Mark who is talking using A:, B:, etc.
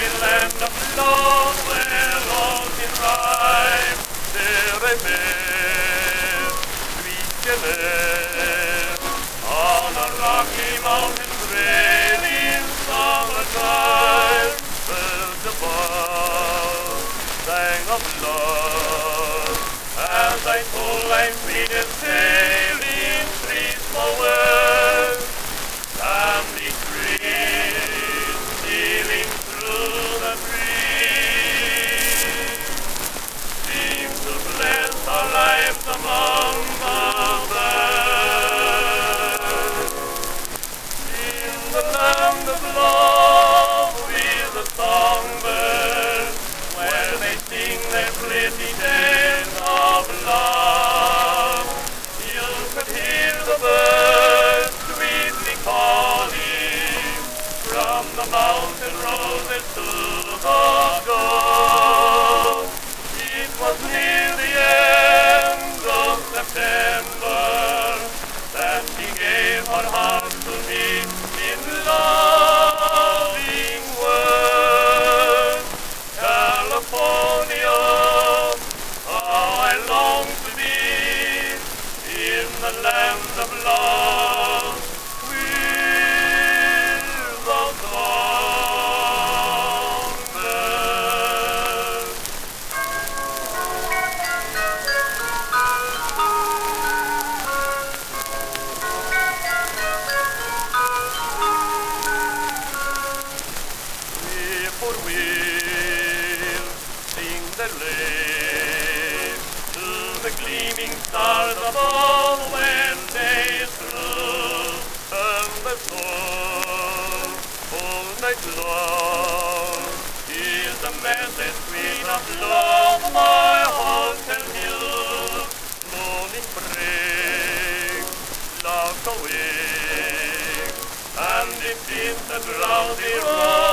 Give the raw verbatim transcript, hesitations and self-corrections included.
A: land of love where all in rhyme there I met sweet Jeanette on a rocky mountain trail in summertime. Birds above sang of love as I told my sweetest tale in three small words. Family trees stealing through the breeze seem to bless our lives among the birds. In the land of love with the songbirds, where they sing their pretty tales of love, you could hear the birds sweetly calling from the mountain roses to the gold. It was near the end of September that she gave her heart to me in loving words. California, how I long to be in the land of love with the songbird. Whippoorwill sing their lay to the gleaming stars above when day is through, and the soul all night long is the message sweet of love my heart tells you. Morning breaks, love awake, and it is the drowsy roar